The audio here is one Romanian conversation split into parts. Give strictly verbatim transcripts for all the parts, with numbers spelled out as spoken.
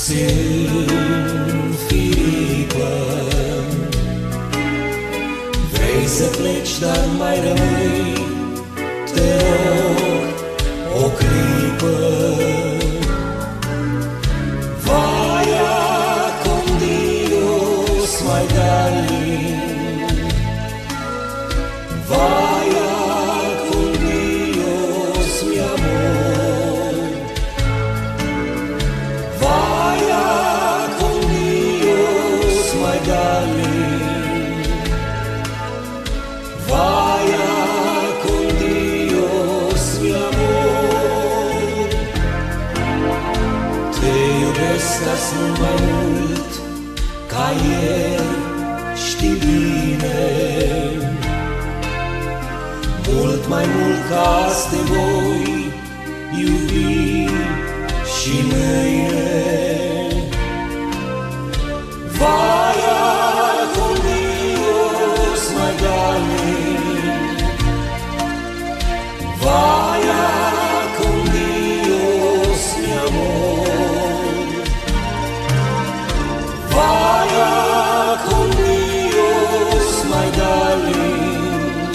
se înfipă. Vrei să pleci, dar mai rămâi, te rog, o clipă. Vaya con Dios, my darling. Vaya con Dios, mi amor. Vaya con Dios, my darling. Vaya con Dios, mi amor. Te iubesc azi mult mai mult ca ieri, știi bine. Mult mai mult ca azi te voi iubi și mâine. Vaya con Dios, my darling. Vaya con Dios, mi amor. Vaya con Dios, my darling.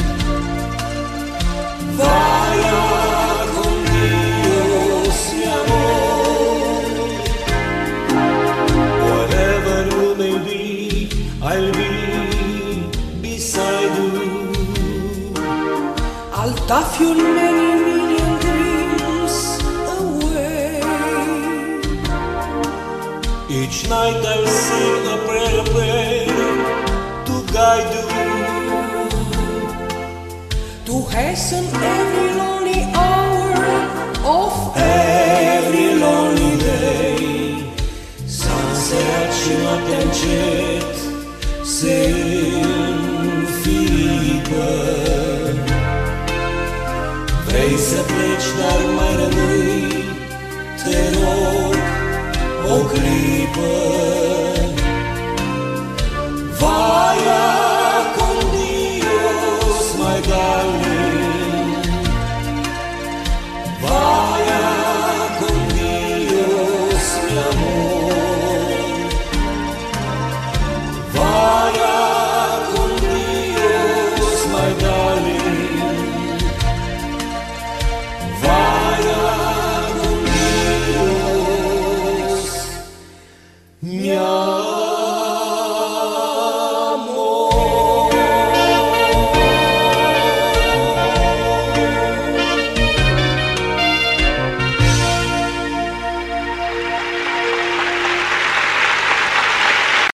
Vaya con Dios, mi amor. Whatever you may be, I'll be beside you. I'll tuff your many million dreams away. Each night I'll sing a prayer, prayer to guide you, To hasten every lonely hour of every lonely day. S-a înserat și noaptea încet se înfipă. Vrei să pleci, dar mai rămâi, te rog, o clipă. Vaya con Dios, my darling. Vaya con Dios, mi amor. Vaya con Dios, my darling. Vaya con Dios, mi amor.